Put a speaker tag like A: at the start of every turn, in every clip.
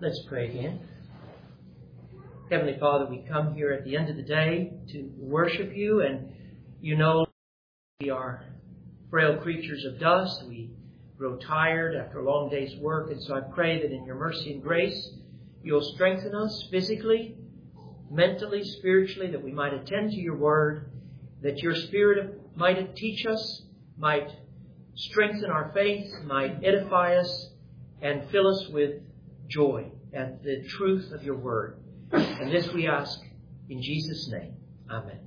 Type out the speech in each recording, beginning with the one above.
A: Let's pray again. Heavenly Father, we come here at the end of the day to worship you, and you know we are frail creatures of dust. We grow tired after a long day's work, and so I pray that in your mercy and grace, you'll strengthen us physically, mentally, spiritually, that we might attend to your word, that your Spirit might teach us, might strengthen our faith, might edify us, and fill us with joy at the truth of your word. And this we ask in Jesus' name. Amen.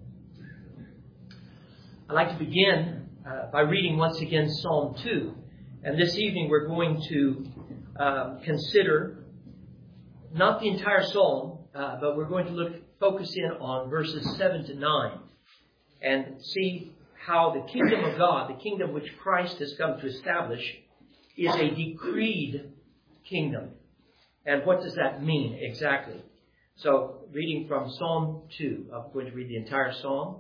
A: I'd like to begin by reading once again Psalm 2. And this evening we're going to consider not the entire psalm, but we're going to focus in on verses 7 to 9 and see how the kingdom of God, the kingdom which Christ has come to establish, is a decreed kingdom. And what does that mean exactly? So, reading from Psalm 2, I'm going to read the entire psalm.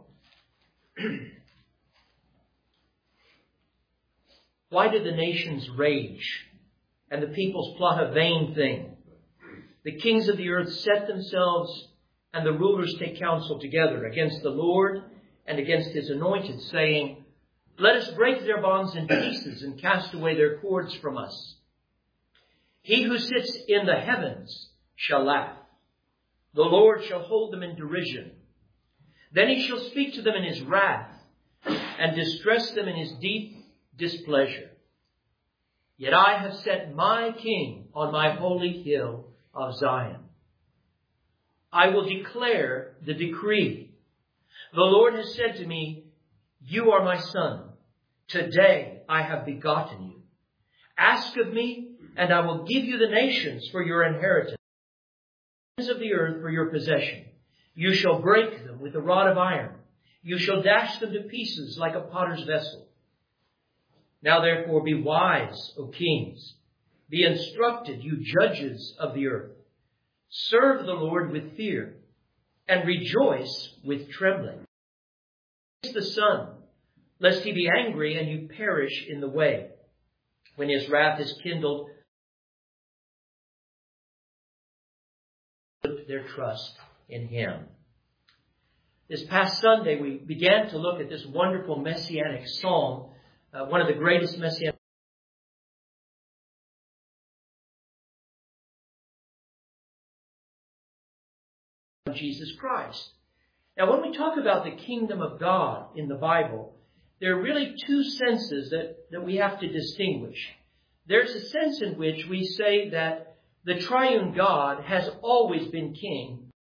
A: Why do the nations rage and the peoples plot a vain thing? The kings of the earth set themselves and the rulers take counsel together against the Lord and against his anointed, saying, "Let us break their bonds in pieces and cast away their cords from us." He who sits in the heavens shall laugh. The Lord shall hold them in derision. Then he shall speak to them in his wrath and distress them in his deep displeasure. Yet I have set my king on my holy hill of Zion. I will declare the decree. The Lord has said to me, "You are my son. Today I have begotten you. Ask of me, and I will give you the nations for your inheritance, the ends of the earth for your possession. You shall break them with a rod of iron. You shall dash them to pieces like a potter's vessel. Now therefore be wise, O kings. Be instructed, you judges of the earth. Serve the Lord with fear and rejoice with trembling. Praise the Son, lest he be angry and you perish in the way, when his wrath is kindled. Put their trust in him." This past Sunday, we began to look at this wonderful messianic psalm, one of the greatest messianic of Jesus Christ. Now, when we talk about the kingdom of God in the Bible, there are really two senses that we have to distinguish. There's a sense in which we say that the triune God has always been king.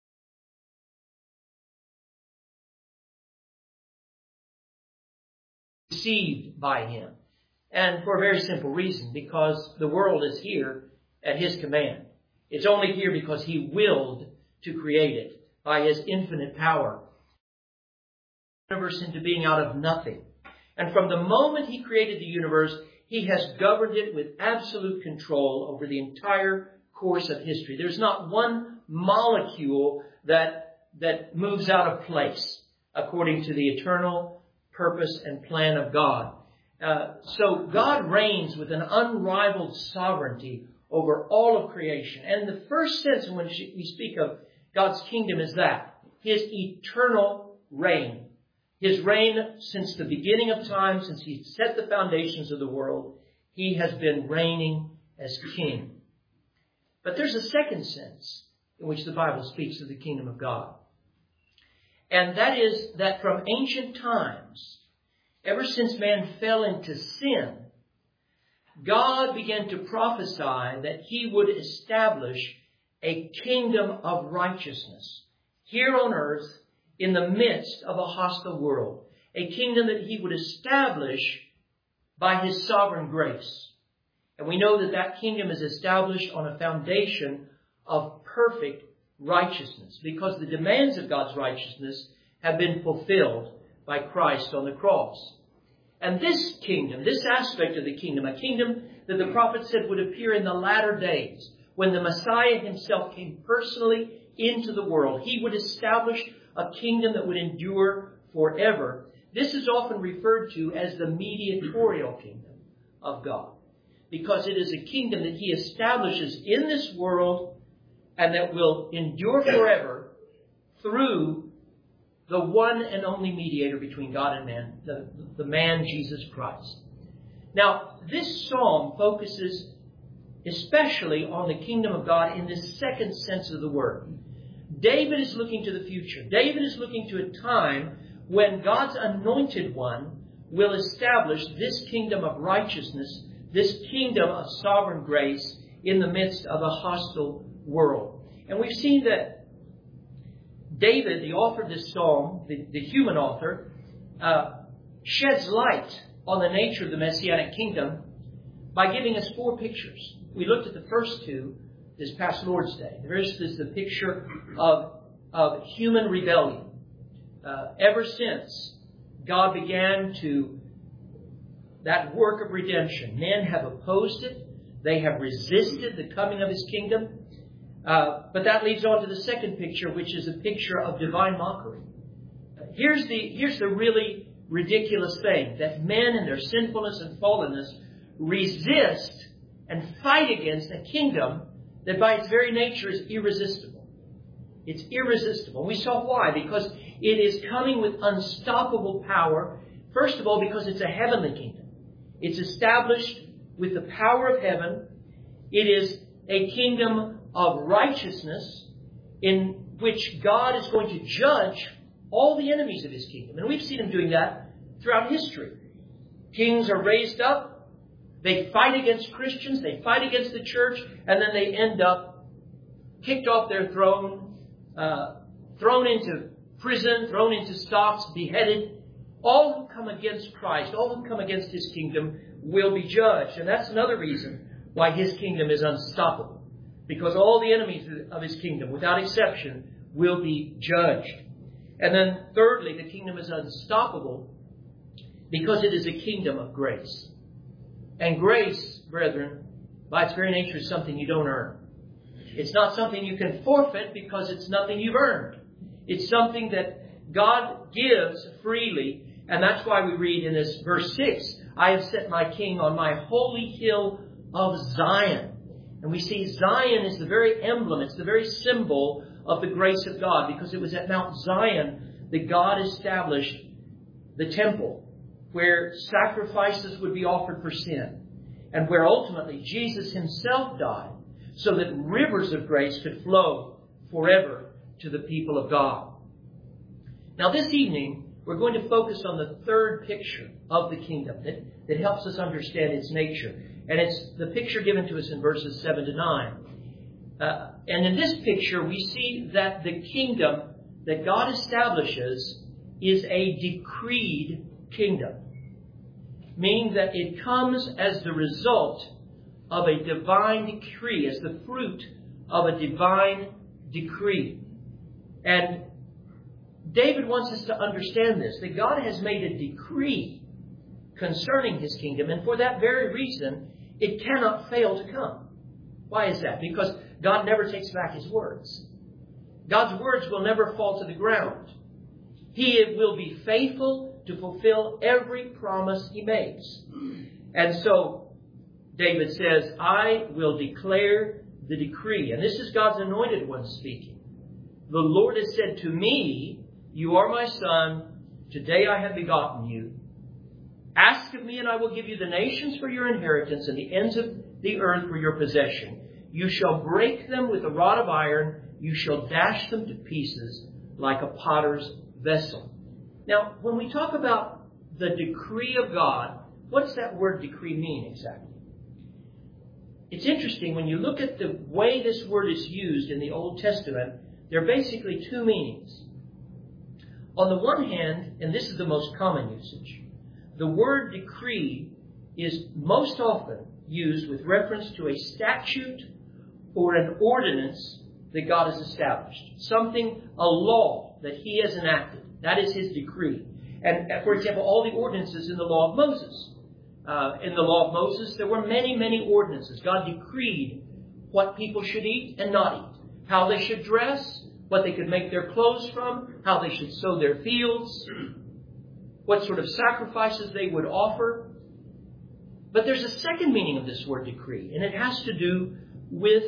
A: Received by him. And for a very simple reason, because the world is here at his command. It's only here because he willed to create it by his infinite power. The universe into being out of nothing. And from the moment he created the universe, he has governed it with absolute control over the entire course of history. There's not one molecule that moves out of place according to the eternal purpose and plan of God. So God reigns with an unrivaled sovereignty over all of creation. And the first sense in which we speak of God's kingdom is that, his eternal reign. His reign since the beginning of time, since he set the foundations of the world, he has been reigning as king. But there's a second sense in which the Bible speaks of the kingdom of God. And that is that from ancient times, ever since man fell into sin, God began to prophesy that he would establish a kingdom of righteousness here on earth in the midst of a hostile world. A kingdom that he would establish by his sovereign grace. And we know that that kingdom is established on a foundation of perfect righteousness, because the demands of God's righteousness have been fulfilled by Christ on the cross. And this kingdom, this aspect of the kingdom, a kingdom that the prophet said would appear in the latter days, when the Messiah himself came personally into the world, he would establish a kingdom that would endure forever. This is often referred to as the mediatorial kingdom of God. because it is a kingdom that He establishes in this world and that will endure forever through the one and only mediator between God and man, the man Jesus Christ. Now, this psalm focuses especially on the kingdom of God in this second sense of the word. David is looking to the future. David is looking to a time when God's anointed one will establish this kingdom of righteousness, this kingdom of sovereign grace in the midst of a hostile world. And we've seen that David, the author of this psalm, the human author, sheds light on the nature of the Messianic kingdom by giving us 4 pictures. We looked at the first 2 this past Lord's Day. The first is the picture of human rebellion. Ever since God began that work of redemption, men have opposed it. They have resisted the coming of His kingdom. But that leads on to the second picture, which is a picture of divine mockery. Here's the really ridiculous thing, that men in their sinfulness and fallenness resist and fight against a kingdom that by its very nature is irresistible. It's irresistible. We saw why. Because it is coming with unstoppable power. First of all, because it's a heavenly kingdom. It's established with the power of heaven. It is a kingdom of righteousness in which God is going to judge all the enemies of His kingdom. And we've seen Him doing that throughout history. Kings are raised up. They fight against Christians. They fight against the church. And then they end up kicked off their throne, thrown into prison, thrown into stocks, beheaded. All who come against Christ, all who come against His kingdom will be judged. And that's another reason why His kingdom is unstoppable. Because all the enemies of His kingdom, without exception, will be judged. And then thirdly, the kingdom is unstoppable because it is a kingdom of grace. And grace, brethren, by its very nature is something you don't earn. It's not something you can forfeit because it's nothing you've earned. It's something that God gives freely. And that's why we read in this verse 6, I have set my king on my holy hill of Zion. And we see Zion is the very emblem, it's the very symbol of the grace of God, because it was at Mount Zion that God established the temple, where sacrifices would be offered for sin, and where ultimately Jesus Himself died, so that rivers of grace could flow forever to the people of God. Now this evening, we're going to focus on the third picture of the kingdom that helps us understand its nature. And it's the picture given to us in verses 7 to 9. And in this picture, we see that the kingdom that God establishes is a decreed kingdom. Meaning that it comes as the result of a divine decree, as the fruit of a divine decree. And David wants us to understand this, that God has made a decree concerning His kingdom, and for that very reason, it cannot fail to come. Why is that? Because God never takes back His words. God's words will never fall to the ground. He will be faithful to fulfill every promise He makes. And so, David says, I will declare the decree. And this is God's anointed one speaking. The Lord has said to me, you are my son. Today I have begotten you. Ask of me, and I will give you the nations for your inheritance and the ends of the earth for your possession. You shall break them with a rod of iron. You shall dash them to pieces like a potter's vessel. Now, when we talk about the decree of God, what does that word decree mean exactly? It's interesting, when you look at the way this word is used in the Old Testament, there are basically 2 meanings. On the one hand, and this is the most common usage, the word decree is most often used with reference to a statute or an ordinance that God has established. Something, a law that He has enacted. That is His decree. And for example, all the ordinances in the law of Moses. In the law of Moses, there were many, many ordinances. God decreed what people should eat and not eat. How they should dress, what they could make their clothes from, how they should sow their fields, what sort of sacrifices they would offer. But there's a second meaning of this word decree, and it has to do with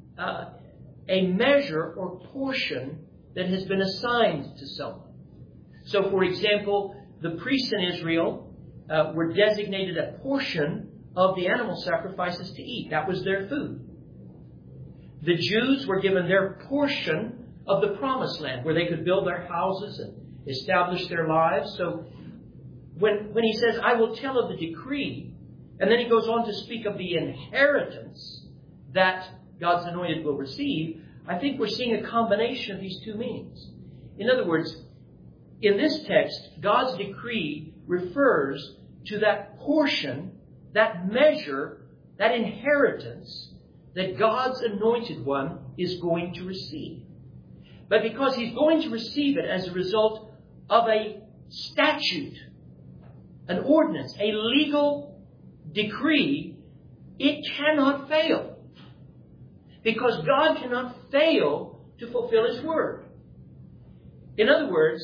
A: a measure or portion that has been assigned to someone. So, for example, the priests in Israel were designated a portion of the animal sacrifices to eat. That was their food. The Jews were given their portion of the promised land where they could build their houses and establish their lives. So when he says, I will tell of the decree, and then he goes on to speak of the inheritance that God's anointed will receive, I think we're seeing a combination of these two meanings. In other words, in this text, God's decree refers to that portion, that measure, that inheritance that God's anointed one is going to receive. But because he's going to receive it as a result of a statute, an ordinance, a legal decree, it cannot fail. Because God cannot fail to fulfill His word. In other words,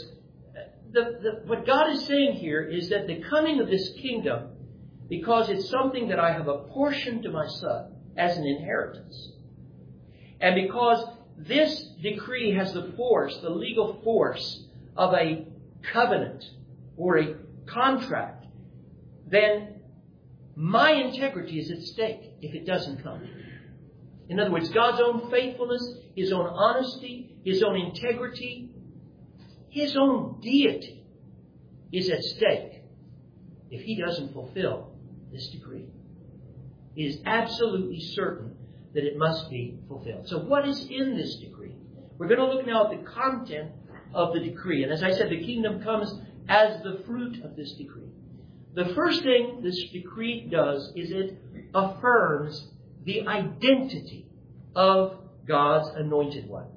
A: what God is saying here is that the coming of this kingdom, because it's something that I have apportioned to my son as an inheritance, and because this decree has the force, the legal force of a covenant or a contract, then my integrity is at stake if it doesn't come. In other words, God's own faithfulness, His own honesty, His own integrity, His own deity is at stake if He doesn't fulfill this decree. It is absolutely certain that it must be fulfilled. So what is in this decree? We're going to look now at the content of the decree. And as I said, the kingdom comes as the fruit of this decree. The first thing this decree does is it affirms the identity of God's anointed one.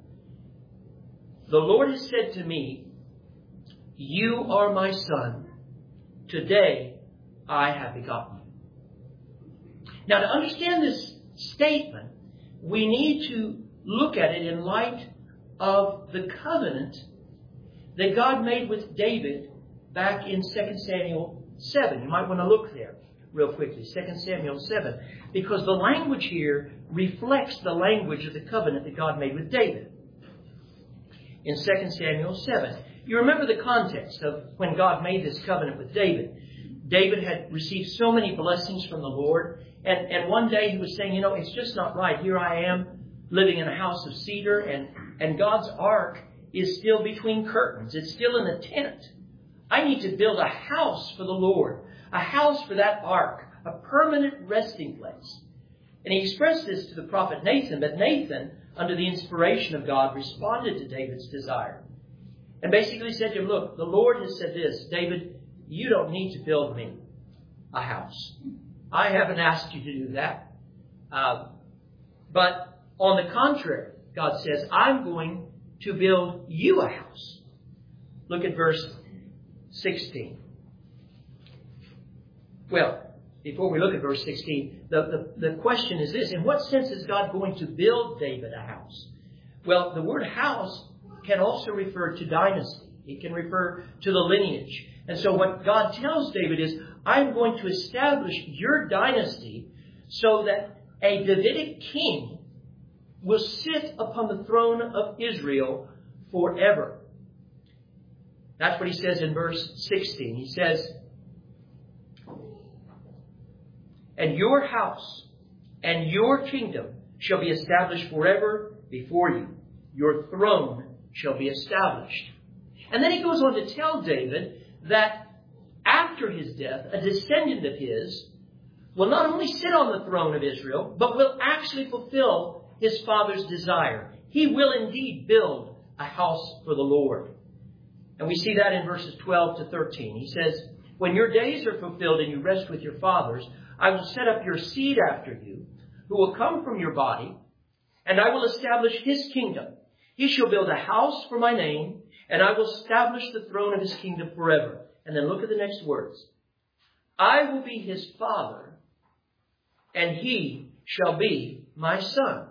A: The Lord has said to me, you are my son. Today I have begotten you. Now, to understand this statement, we need to look at it in light of the covenant that God made with David back in 2 Samuel 7. You might want to look there real quickly, 2 Samuel 7, because the language here reflects the language of the covenant that God made with David. In 2 Samuel 7, you remember the context of when God made this covenant with David. David had received so many blessings from the Lord, and one day he was saying, it's just not right. Here I am living in a house of cedar, and God's ark is still between curtains. It's still in a tent. I need to build a house for the Lord, a house for that ark, a permanent resting place. And he expressed this to the prophet Nathan, but Nathan, under the inspiration of God, responded to David's desire. And basically said to him, look, the Lord has said this, David, you don't need to build me a house. I haven't asked you to do that. But on the contrary, God says, I'm going to build you a house. Look at verse 16. Well, before we look at verse 16, the question is this. In what sense is God going to build David a house? Well, the word house can also refer to dynasty. It can refer to the lineage. And so what God tells David is, I'm going to establish your dynasty so that a Davidic king will sit upon the throne of Israel forever. That's what he says in verse 16. He says, and your house and your kingdom shall be established forever before you. Your throne shall be established. And then he goes on to tell David that after his death, a descendant of his will not only sit on the throne of Israel, but will actually fulfill his father's desire. He will indeed build a house for the Lord. And we see that in verses 12 to 13. He says, when your days are fulfilled and you rest with your fathers, I will set up your seed after you, who will come from your body, and I will establish his kingdom. He shall build a house for my name, and I will establish the throne of his kingdom forever. And then look at the next words. I will be his father, and he shall be my son.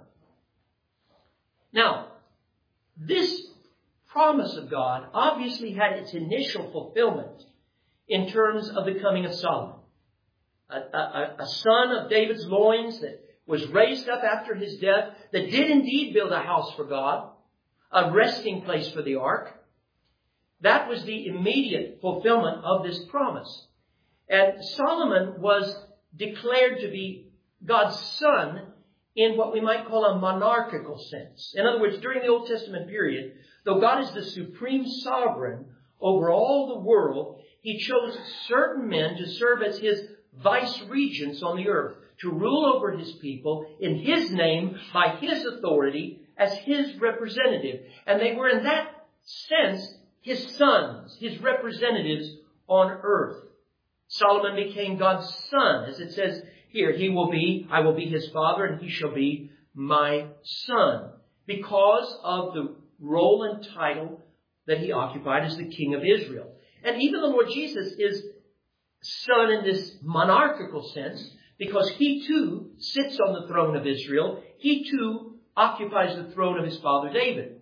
A: Now, this promise of God obviously had its initial fulfillment in terms of the coming of Solomon. a son of David's loins that was raised up after his death, that did indeed build a house for God, a resting place for the ark. That was the immediate fulfillment of this promise. And Solomon was declared to be God's son in what we might call a monarchical sense. In other words, during the Old Testament period, though God is the supreme sovereign over all the world, He chose certain men to serve as His vice regents on the earth, to rule over His people in His name, by His authority, as His representative. And they were in that sense His sons, His representatives on earth. Solomon became God's son, as it says here, I will be his father, and he shall be my son, because of the role and title that he occupied as the king of Israel. And even the Lord Jesus is son in this monarchical sense, because he too sits on the throne of Israel. He too occupies the throne of his father David.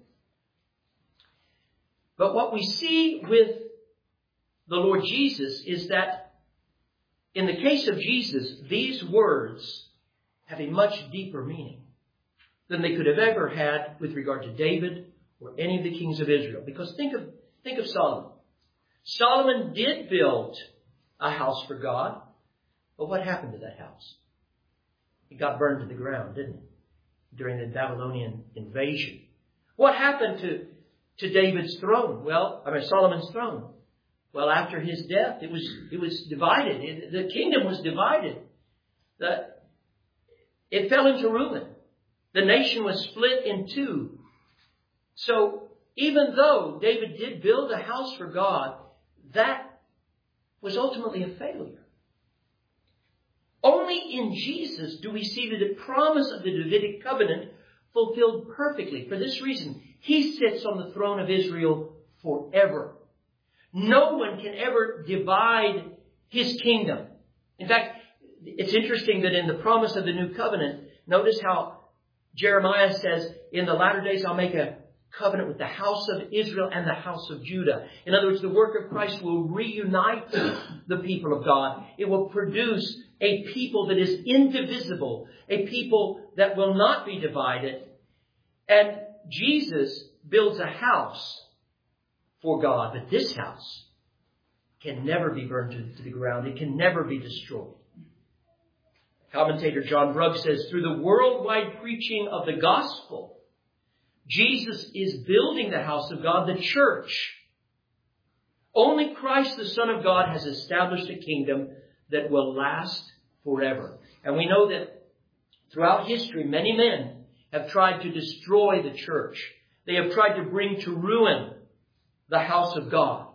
A: But what we see with the Lord Jesus is that in the case of Jesus, these words have a much deeper meaning than they could have ever had with regard to David or any of the kings of Israel. Because think of Solomon. Solomon did build a house for God, but what happened to that house? It got burned to the ground, didn't it? During the Babylonian invasion. What happened to David's throne? Solomon's throne. Well, after his death, it was divided. The kingdom was divided. It fell into ruin. The nation was split in two. So even though David did build a house for God, that was ultimately a failure. Only in Jesus do we see the promise of the Davidic covenant fulfilled perfectly. For this reason, He sits on the throne of Israel forever. No one can ever divide His kingdom. In fact, it's interesting that in the promise of the new covenant, notice how Jeremiah says, in the latter days I'll make a covenant with the house of Israel and the house of Judah. In other words, the work of Christ will reunite the people of God. It will produce a people that is indivisible, a people that will not be divided. And Jesus builds a house for God, but this house can never be burned to the ground. It can never be destroyed. Commentator John Brugg says, through the worldwide preaching of the gospel, Jesus is building the house of God, the church. Only Christ, the Son of God, has established a kingdom that will last forever. And we know that throughout history, many men have tried to destroy the church. They have tried to bring to ruin the house of God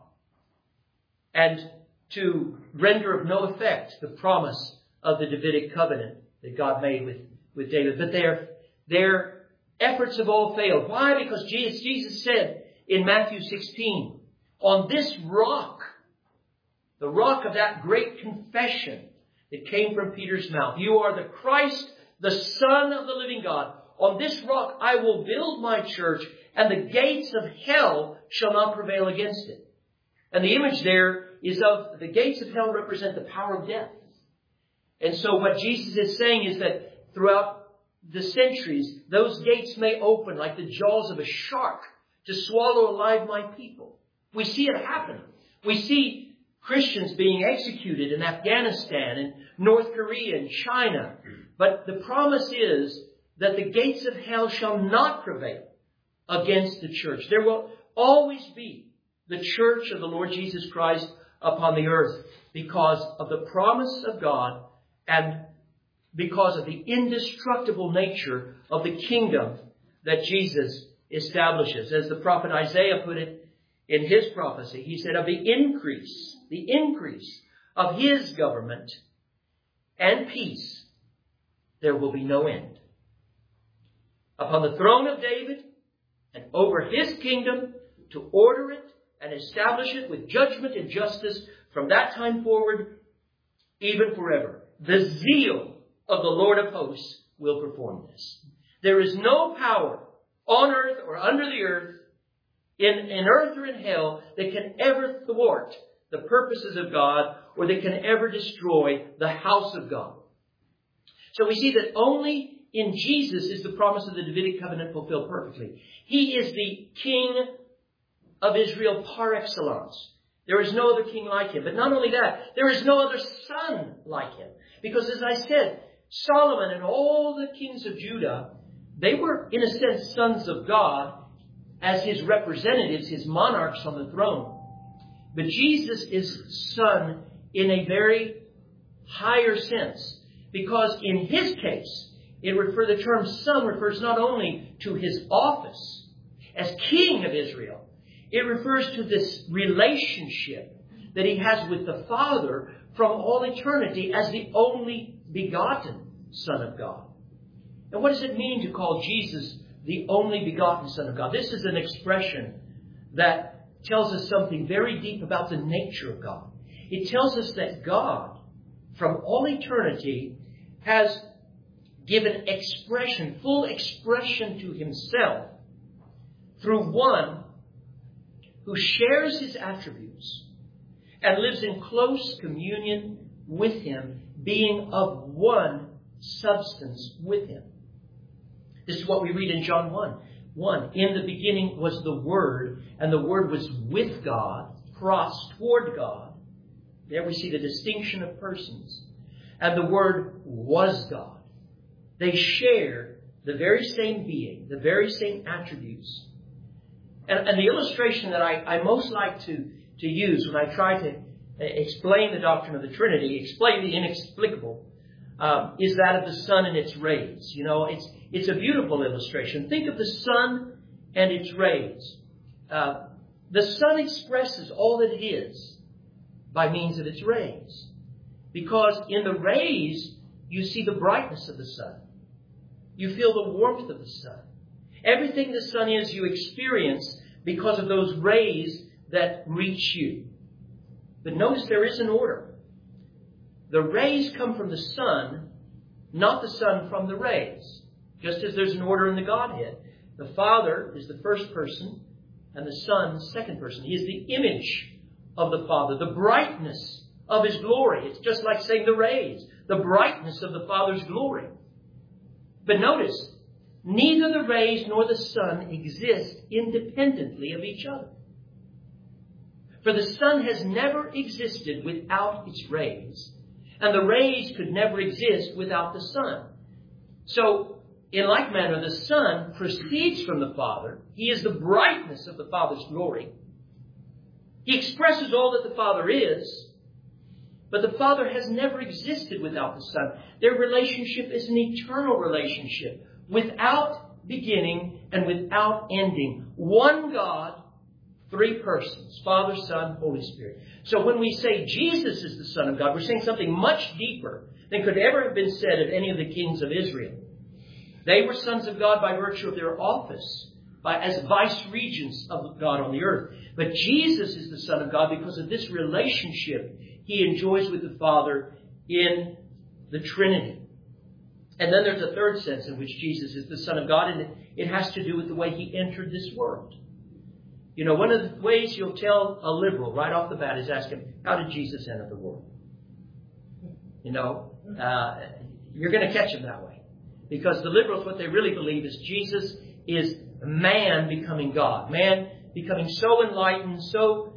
A: and to render of no effect the promise of the Davidic covenant that God made with David. But their efforts have all failed. Why? Because Jesus said in Matthew 16, on this rock, the rock of that great confession that came from Peter's mouth, you are the Christ, the Son of the living God. On this rock I will build my church, and the gates of hell shall not prevail against it. And the image there is of the gates of hell represent the power of death. And so what Jesus is saying is that throughout the centuries, those gates may open like the jaws of a shark to swallow alive my people. We see it happen. We see Christians being executed in Afghanistan and North Korea and China. But the promise is that the gates of hell shall not prevail against the church. There will always be the church of the Lord Jesus Christ upon the earth because of the promise of God and because of the indestructible nature of the kingdom that Jesus establishes. As the prophet Isaiah put it in his prophecy, he said, of the increase of His government and peace, there will be no end. Upon the throne of David and over His kingdom, to order it and establish it with judgment and justice from that time forward, even forever. The zeal of the Lord of hosts will perform this. There is no power on earth or under the earth, in earth or in hell, that can ever thwart the purposes of God or that can ever destroy the house of God. So we see that only in Jesus is the promise of the Davidic covenant fulfilled perfectly. He is the King of Israel par excellence. There is no other king like him. But not only that, there is no other son like him. Because as I said, Solomon and all the kings of Judah, they were in a sense sons of God as his representatives, his monarchs on the throne. But Jesus is son in a very higher sense. Because in his case, the term son refers not only to his office as king of Israel, it refers to this relationship that he has with the Father from all eternity as the only begotten Son of God. And what does it mean to call Jesus the only begotten Son of God? This is an expression that tells us something very deep about the nature of God. It tells us that God, from all eternity, has given expression, full expression to himself through one who shares his attributes and lives in close communion with him, being of one substance with him. This is what we read in John 1. In the beginning was the Word, and the Word was with God, pros, toward God. There we see the distinction of persons. And the Word was God. They shared the very same being, the very same attributes. And the illustration that I most like to use when I try to explain the doctrine of the Trinity, explain the inexplicable, is that of the sun and its rays. You know, it's a beautiful illustration. Think of the sun and its rays. The sun expresses all that it is by means of its rays. Because in the rays, you see the brightness of the sun. You feel the warmth of the sun. Everything the sun is, you experience because of those rays that reach you. But notice there is an order. The rays come from the sun, not the sun from the rays. Just as there's an order in the Godhead. The Father is the first person, and the Son, the second person. He is the image of the Father, the brightness of His glory. It's just like saying the rays, the brightness of the Father's glory. But notice, neither the rays nor the sun exist independently of each other. For the sun has never existed without its rays, and the rays could never exist without the sun. So, in like manner, the Son proceeds from the Father. He is the brightness of the Father's glory. He expresses all that the Father is, but the Father has never existed without the Son. Their relationship is an eternal relationship, without beginning and without ending. One God, three persons, Father, Son, Holy Spirit. So when we say Jesus is the Son of God, we're saying something much deeper than could ever have been said of any of the kings of Israel. They were sons of God by virtue of their office, as vice-regents of God on the earth. But Jesus is the Son of God because of this relationship He enjoys with the Father in the Trinity. And then there's a third sense in which Jesus is the Son of God, and it has to do with the way He entered this world. You know, one of the ways you'll tell a liberal right off the bat is ask him, how did Jesus enter the world? You know, you're going to catch him that way. Because the liberals, what they really believe is Jesus is man becoming God. Man becoming so enlightened, so,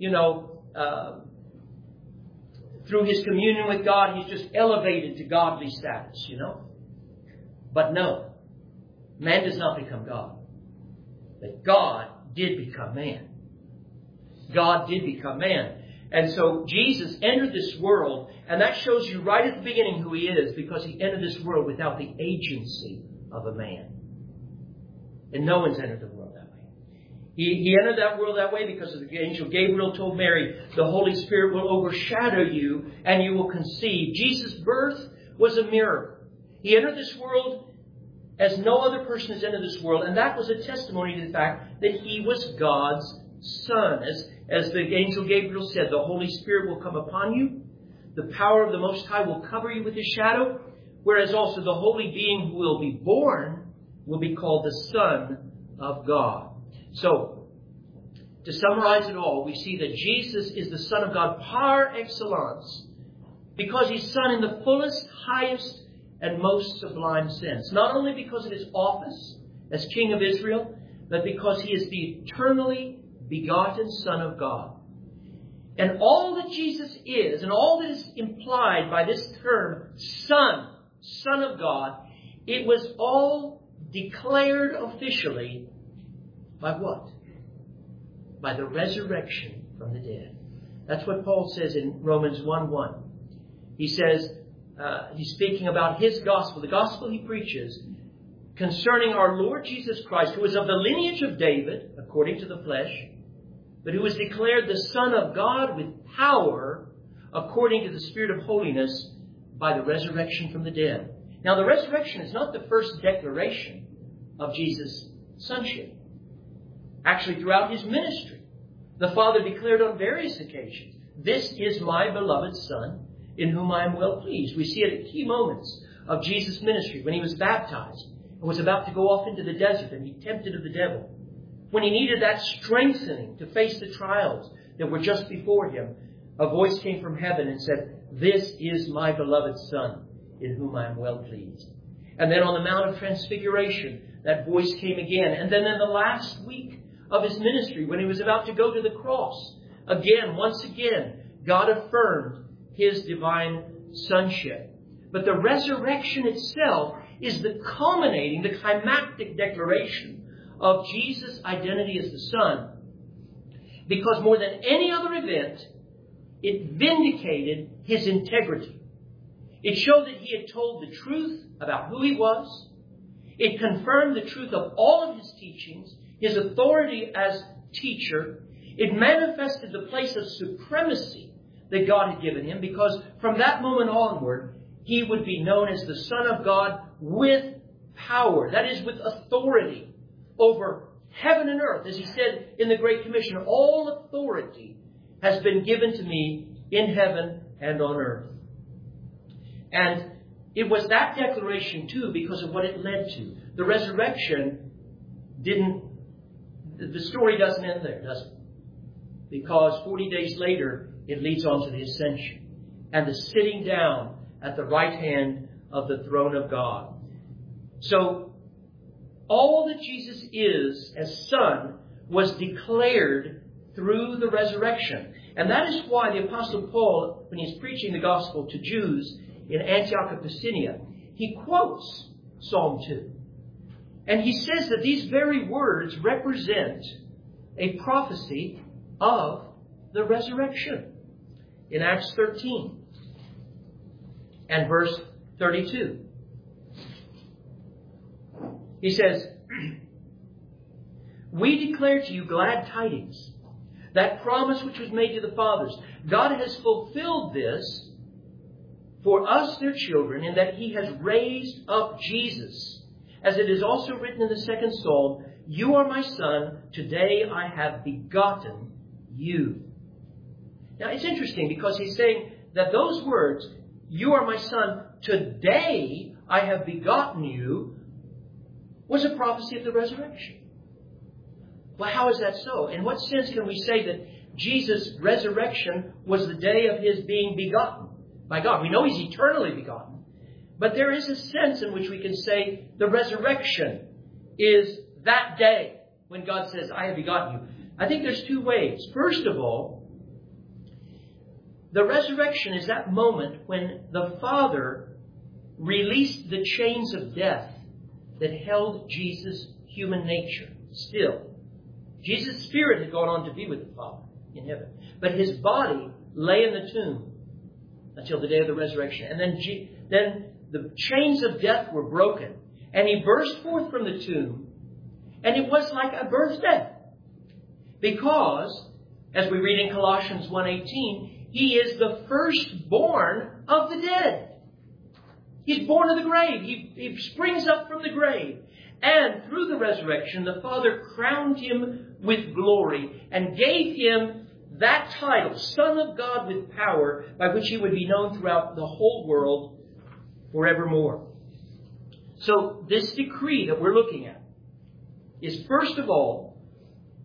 A: through his communion with God, he's just elevated to godly status, But no, man does not become God. But God did become man. God did become man. And so Jesus entered this world, and that shows you right at the beginning who He is, because He entered this world without the agency of a man. And no one's entered the world that way. He entered that world that way because the angel Gabriel told Mary, the Holy Spirit will overshadow you and you will conceive. Jesus' birth was a miracle. He entered this world as no other person has entered this world, and that was a testimony to the fact that He was God's Son. As the angel Gabriel said, the Holy Spirit will come upon you. The power of the Most High will cover you with His shadow. Whereas also the holy being who will be born will be called the Son of God. So, to summarize it all, we see that Jesus is the Son of God par excellence because He's Son in the fullest, highest, and most sublime sense. Not only because of His office as King of Israel, but because He is the eternally begotten Son of God. And all that Jesus is, and all that is implied by this term, Son, Son of God, it was all declared officially by what? By the resurrection from the dead. That's what Paul says in Romans 1:1. He says, he's speaking about his gospel, the gospel he preaches, concerning our Lord Jesus Christ, who is of the lineage of David, according to the flesh, but who was declared the Son of God with power, according to the Spirit of holiness, by the resurrection from the dead. Now, the resurrection is not the first declaration of Jesus' sonship. Actually, throughout His ministry, the Father declared on various occasions, "This is my beloved Son, in whom I am well pleased." We see it at key moments of Jesus' ministry, when He was baptized and was about to go off into the desert and be tempted of the devil. When He needed that strengthening to face the trials that were just before Him, a voice came from heaven and said, "This is my beloved Son, in whom I am well pleased." And then on the Mount of Transfiguration, that voice came again. And then in the last week of His ministry, when He was about to go to the cross, once again, God affirmed His divine sonship. But the resurrection itself is the culminating, the climactic declaration of Jesus' identity as the Son. Because more than any other event, it vindicated His integrity. It showed that He had told the truth about who He was. It confirmed the truth of all of His teachings, His authority as teacher. It manifested the place of supremacy that God had given Him, because from that moment onward, He would be known as the Son of God with power. That is, with authority over heaven and earth. As He said in the Great Commission, "All authority has been given to me in heaven and on earth." And it was that declaration, too, because of what it led to. The resurrection the story doesn't end there, does it? Because 40 days later, it leads on to the ascension and the sitting down at the right hand of the throne of God. So, all that Jesus is as Son was declared through the resurrection. And that is why the Apostle Paul, when he's preaching the gospel to Jews in Antioch of Pisidia, he quotes Psalm 2. And he says that these very words represent a prophecy of the resurrection. In Acts 13 and verse 32. He says, "We declare to you glad tidings, that promise which was made to the fathers. God has fulfilled this for us, their children, in that He has raised up Jesus. As it is also written in the second Psalm, 'You are my Son, today I have begotten you.'" Now it's interesting because he's saying that those words, "You are my Son, today I have begotten you," was a prophecy of the resurrection. Well, how is that so? In what sense can we say that Jesus' resurrection was the day of His being begotten by God? We know He's eternally begotten. But there is a sense in which we can say the resurrection is that day when God says, "I have begotten you." I think there's two ways. First of all, the resurrection is that moment when the Father released the chains of death that held Jesus' human nature still. Jesus' spirit had gone on to be with the Father in heaven. But His body lay in the tomb until the day of the resurrection. And then the chains of death were broken. And He burst forth from the tomb. And it was like a birthday. Because, as we read in Colossians 1:18, He is the firstborn of the dead. He's born of the grave. He springs up from the grave. And through the resurrection, the Father crowned Him with glory and gave Him that title, Son of God with power, by which He would be known throughout the whole world forevermore. So this decree that we're looking at is, first of all,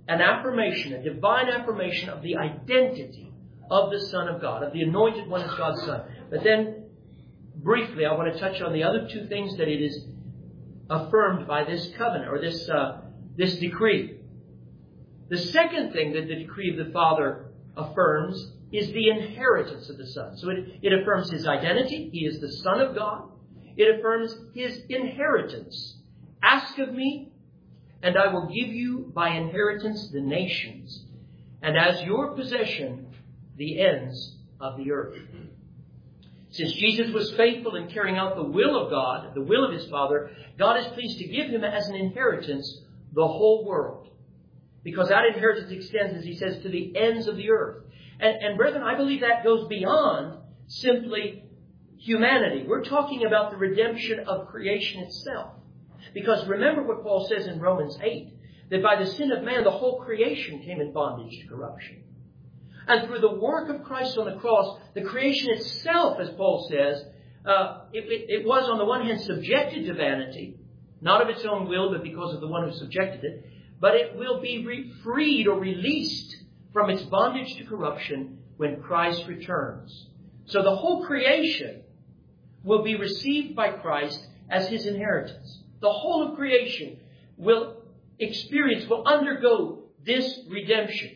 A: an affirmation, a divine affirmation of the identity of the Son of God, of the Anointed One as God's Son. But then, briefly, I want to touch on the other two things that it is affirmed by this covenant, or this decree. The second thing that the decree of the Father affirms is the inheritance of the Son. So it affirms His identity. He is the Son of God. It affirms His inheritance. Ask of me, and I will give you by inheritance the nations, and as your possession the ends of the earth. Since Jesus was faithful in carrying out the will of God, the will of His Father, God is pleased to give Him as an inheritance the whole world. Because that inheritance extends, as He says, to the ends of the earth. And brethren, I believe that goes beyond simply humanity. We're talking about the redemption of creation itself. Because remember what Paul says in Romans 8, that by the sin of man, the whole creation came in bondage to corruption. And through the work of Christ on the cross, the creation itself, as Paul says, it was on the one hand subjected to vanity, not of its own will, but because of the one who subjected it. But it will be freed or released from its bondage to corruption when Christ returns. So the whole creation will be received by Christ as His inheritance. The whole of creation will undergo this redemption.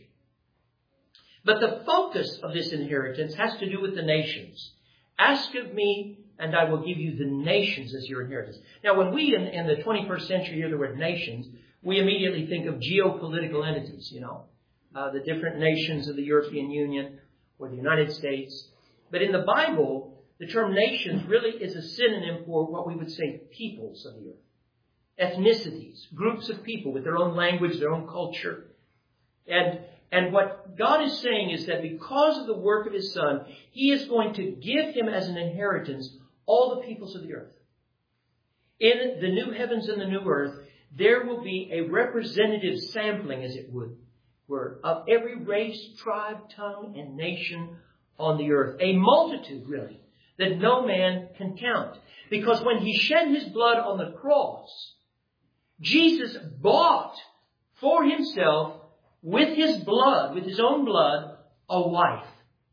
A: But the focus of this inheritance has to do with the nations. Ask of me, and I will give you the nations as your inheritance. Now, when we in the 21st century hear the word nations, we immediately think of geopolitical entities, the different nations of the European Union or the United States. But in the Bible, the term nations really is a synonym for what we would say peoples of the earth. Ethnicities, groups of people with their own language, their own culture. And what God is saying is that because of the work of His Son, He is going to give Him as an inheritance all the peoples of the earth. In the new heavens and the new earth, there will be a representative sampling, as it were, of every race, tribe, tongue, and nation on the earth. A multitude, really, that no man can count. Because when He shed His blood on the cross, Jesus bought for Himself, with His blood, with His own blood, a wife.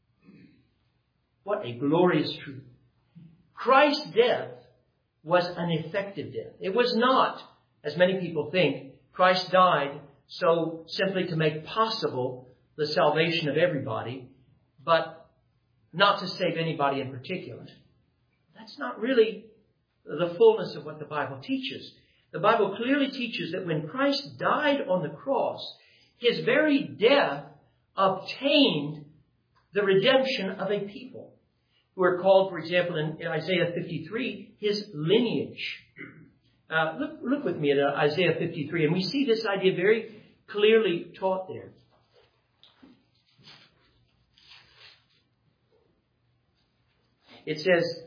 A: What a glorious truth. Christ's death was an effective death. It was not, as many people think, Christ died so simply to make possible the salvation of everybody, but not to save anybody in particular. That's not really the fullness of what the Bible teaches. The Bible clearly teaches that when Christ died on the cross, His very death obtained the redemption of a people who are called, for example, in Isaiah 53, His lineage. Look with me at Isaiah 53, and we see this idea very clearly taught there. It says,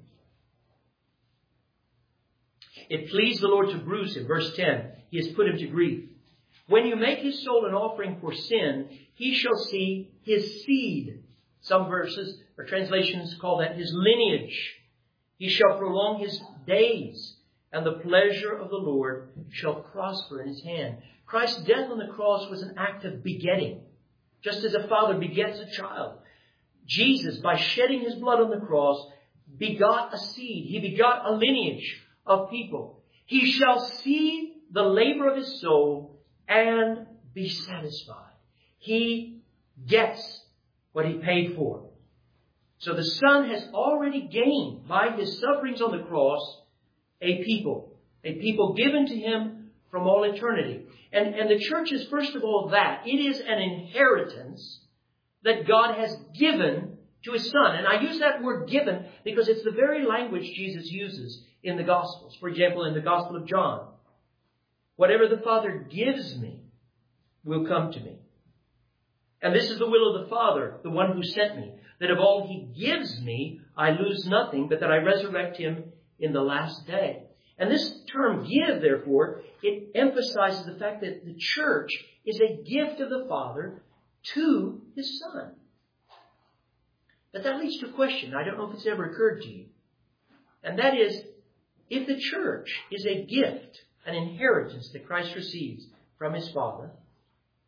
A: it pleased the Lord to bruise Him. Verse 10, He has put Him to grief. When you make His soul an offering for sin, He shall see His seed. Some verses or translations call that His lineage. He shall prolong His days, and the pleasure of the Lord shall prosper in His hand. Christ's death on the cross was an act of begetting. Just as a father begets a child, Jesus, by shedding His blood on the cross, begot a seed. He begot a lineage of people. He shall see the labor of His soul and be satisfied. He gets what He paid for. So the Son has already gained, by His sufferings on the cross, a people given to Him from all eternity. And the church is, first of all, that. It is an inheritance that God has given to His Son. And I use that word given because it's the very language Jesus uses in the Gospels. For example, in the Gospel of John, whatever the Father gives me will come to me. And this is the will of the Father, the one who sent me, that of all He gives me, I lose nothing, but that I resurrect Him in the last day. And this term give, therefore, it emphasizes the fact that the church is a gift of the Father to His Son. But that leads to a question. I don't know if it's ever occurred to you. And that is, if the church is a gift, an inheritance that Christ receives from His Father,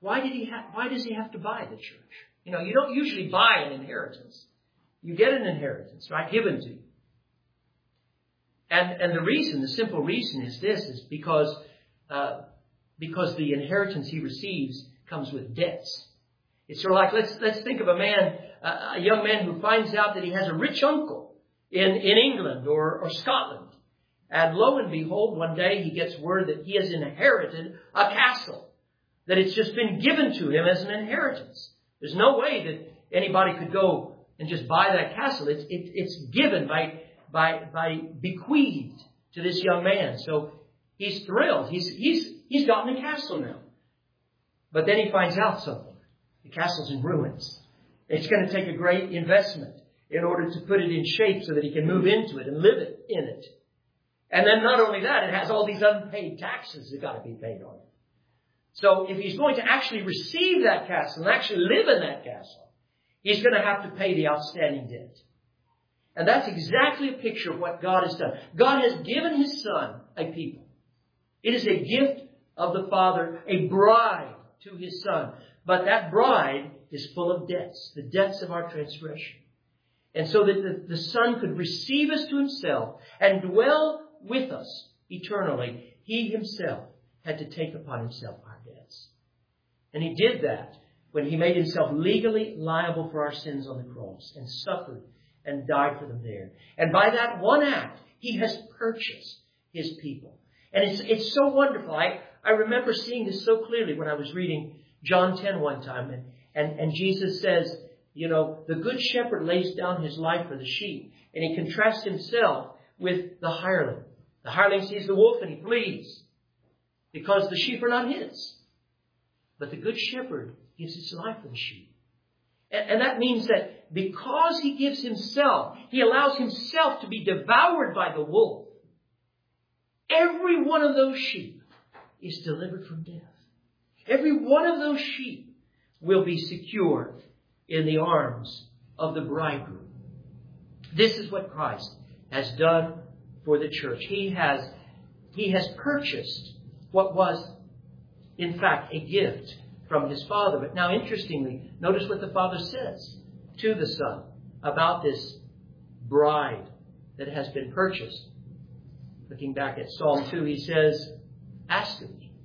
A: why does he have to buy the church? You know, you don't usually buy an inheritance. You get an inheritance, right? Given to you. And the simple reason is this, is because the inheritance he receives comes with debts. It's sort of like, let's think of a young man who finds out that he has a rich uncle in England or Scotland. And lo and behold, one day he gets word that he has inherited a castle, that it's just been given to him as an inheritance. There's no way that anybody could go and just buy that castle. It's given by bequeathed to this young man. So he's thrilled. He's gotten a castle now. But then he finds out something. The castle's in ruins. It's going to take a great investment in order to put it in shape so that he can move into it and live in it. And then not only that, it has all these unpaid taxes that got to be paid on it. So if he's going to actually receive that castle and actually live in that castle, he's going to have to pay the outstanding debt. And that's exactly a picture of what God has done. God has given His Son a people. It is a gift of the Father, a bride to His Son. But that bride is full of debts, the debts of our transgression. And so that the Son could receive us to Himself and dwell with us eternally, He Himself had to take upon Himself our debts. And He did that when He made Himself legally liable for our sins on the cross and suffered and died for them there. And by that one act, He has purchased His people. And it's so wonderful. I remember seeing this so clearly when I was reading John 10 one time. And Jesus says, you know, the good shepherd lays down his life for the sheep. And He contrasts Himself with the hireling. The hireling sees the wolf and he flees because the sheep are not his. But the good shepherd gives his life for the sheep. And that means that because He gives Himself, He allows Himself to be devoured by the wolf. Every one of those sheep is delivered from death. Every one of those sheep will be secure in the arms of the bridegroom. This is what Christ has done for the church. He has purchased what was, in fact, a gift from His Father. But now, interestingly, notice what the Father says to the Son about this bride that has been purchased. Looking back at Psalm 2, He says, ask of me,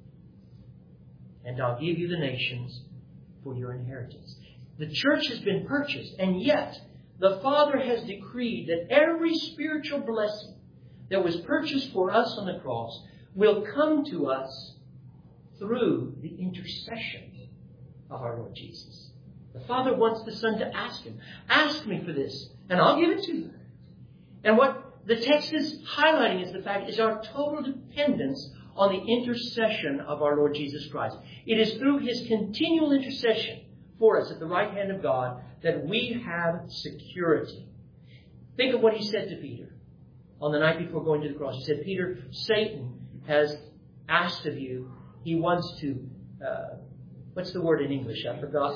A: and I'll give you the nations for your inheritance. The church has been purchased, and yet the Father has decreed that every spiritual blessing that was purchased for us on the cross will come to us through the intercession of our Lord Jesus. The Father wants the Son to ask Him, ask me for this, and I'll give it to you. And what the text is highlighting is the fact is our total dependence on the intercession of our Lord Jesus Christ. It is through His continual intercession for us at the right hand of God that we have security. Think of what He said to Peter on the night before going to the cross. He said, Peter, Satan has asked of you. He wants to, what's the word in English? I forgot.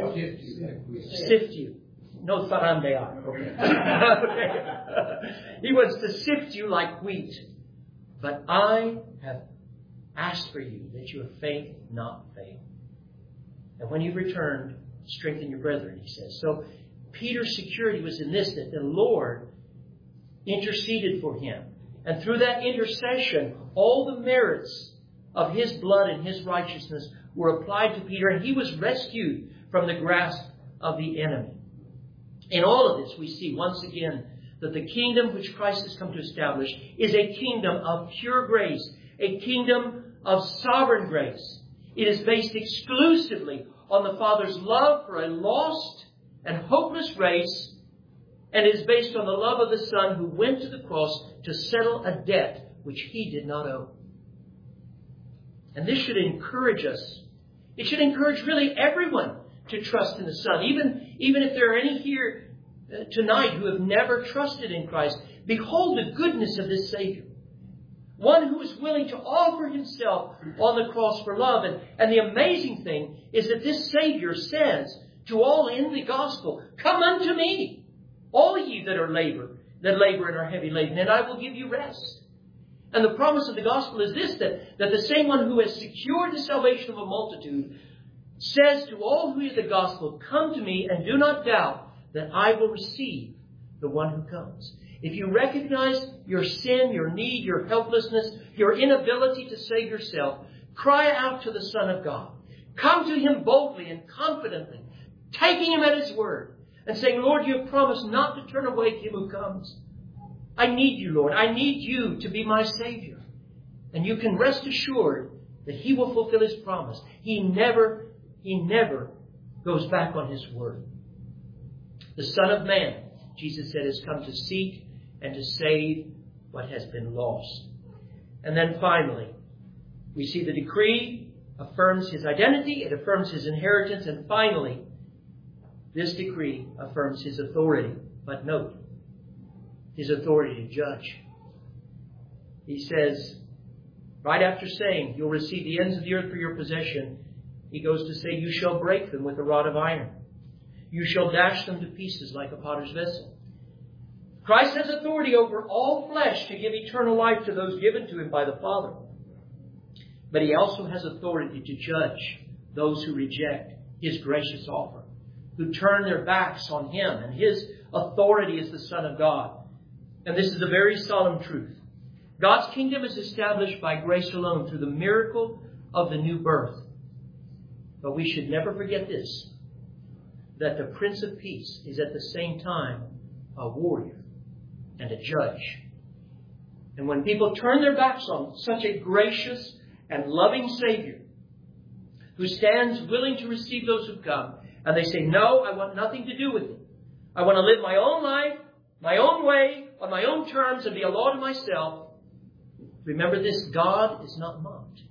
A: Sift you. No, farandear. Okay. He wants to sift you like wheat. But I have asked for you that your faith not fail. And when you've returned, strengthen your brethren, He says. So Peter's security was in this, that the Lord interceded for him. And through that intercession, all the merits of His blood and His righteousness were applied to Peter, and he was rescued from the grasp of the enemy. In all of this, we see once again that the kingdom which Christ has come to establish is a kingdom of pure grace, a kingdom of sovereign grace. It is based exclusively on the Father's love for a lost and hopeless race, and it is based on the love of the Son who went to the cross to settle a debt which He did not owe. And this should encourage us. It should encourage really everyone to trust in the Son. Even if there are any here tonight who have never trusted in Christ, behold the goodness of this Savior. One who is willing to offer Himself on the cross for love. And the amazing thing is that this Savior says to all in the gospel, come unto me, all ye that labor and are heavy laden, and I will give you rest. And the promise of the gospel is this, that the same one who has secured the salvation of a multitude says to all who hear the gospel, come to me and do not doubt that I will receive the one who comes. If you recognize your sin, your need, your helplessness, your inability to save yourself, cry out to the Son of God. Come to him boldly and confidently, taking him at his word and saying, Lord, you have promised not to turn away him who comes. I need you, Lord. I need you to be my Savior. And you can rest assured that he will fulfill his promise. He never goes back on his word. The Son of Man, Jesus said, has come to seek and to save what has been lost. And then finally, we see the decree affirms his identity, it affirms his inheritance, and finally, this decree affirms his authority. But note, his authority to judge. He says, right after saying, you'll receive the ends of the earth for your possession, he goes to say, you shall break them with a rod of iron. You shall dash them to pieces like a potter's vessel. Christ has authority over all flesh to give eternal life to those given to him by the Father. But he also has authority to judge those who reject his gracious offer, who turn their backs on him and his authority as the Son of God. And this is a very solemn truth. God's kingdom is established by grace alone through the miracle of the new birth. But we should never forget this, that the Prince of Peace is at the same time a warrior and a judge. And when people turn their backs on such a gracious and loving Savior who stands willing to receive those who come, and they say, no, I want nothing to do with it. I want to live my own life, my own way, on my own terms, and be a law to myself. Remember this, God is not mocked.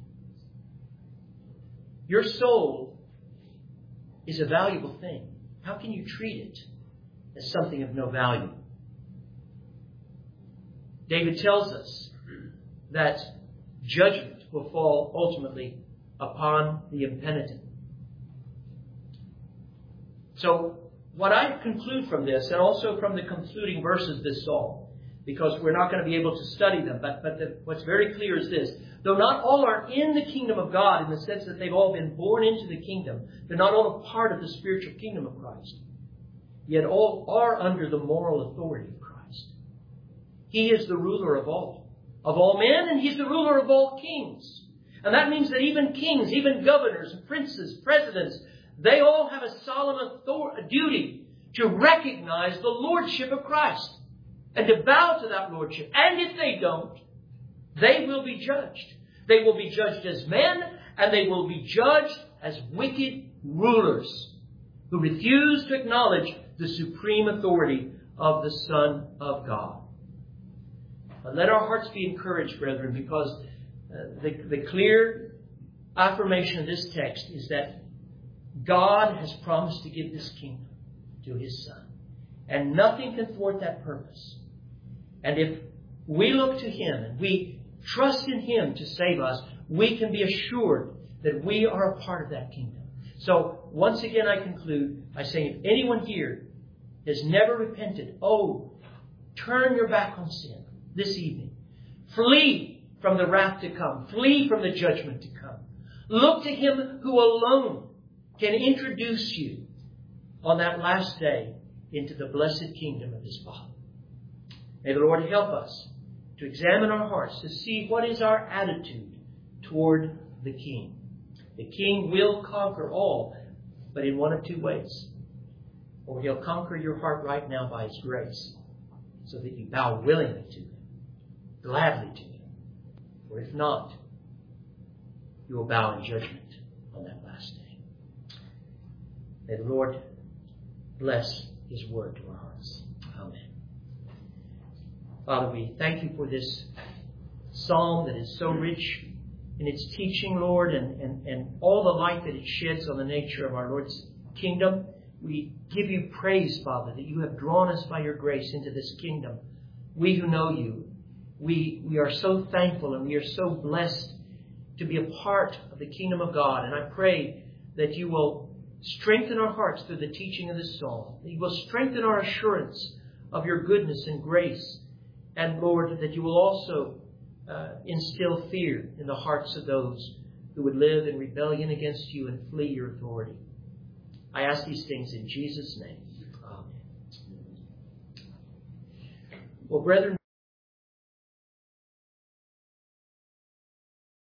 A: Your soul is a valuable thing. How can you treat it as something of no value? David tells us that judgment will fall ultimately upon the impenitent. So what I conclude from this, and also from the concluding verses of this psalm, because we're not going to be able to study them, but what's very clear is this. Though not all are in the kingdom of God in the sense that they've all been born into the kingdom, they're not all a part of the spiritual kingdom of Christ, yet all are under the moral authority of Christ. He is the ruler of all men, and he's the ruler of all kings. And that means that even kings, even governors, princes, presidents, they all have a solemn duty to recognize the lordship of Christ and to bow to that lordship. And if they don't, they will be judged. They will be judged as men, and they will be judged as wicked rulers who refuse to acknowledge the supreme authority of the Son of God. But let our hearts be encouraged, brethren, because the clear affirmation of this text is that God has promised to give this kingdom to his Son. And nothing can thwart that purpose. And if we look to him and we trust in him to save us, we can be assured that we are a part of that kingdom. So once again I conclude by saying, if anyone here has never repented, turn your back on sin this evening. Flee from the wrath to come. Flee from the judgment to come. Look to him who alone can introduce you on that last day into the blessed kingdom of his Father. May the Lord help us to examine our hearts to see what is our attitude toward the King. The King will conquer all, but in one of two ways. Or he'll conquer your heart right now by his grace, so that you bow willingly to him, gladly to him. Or if not, you will bow in judgment on that last day. May the Lord bless his word to our hearts. Amen. Father, we thank you for this psalm that is so rich in its teaching, Lord, and all the light that it sheds on the nature of our Lord's kingdom. We give you praise, Father, that you have drawn us by your grace into this kingdom. We who know you, we are so thankful and we are so blessed to be a part of the kingdom of God. And I pray that you will strengthen our hearts through the teaching of this psalm. That you will strengthen our assurance of your goodness and grace. And Lord, that you will also instill fear in the hearts of those who would live in rebellion against you and flee your authority. I ask these things in Jesus' name. Amen. Well, brethren,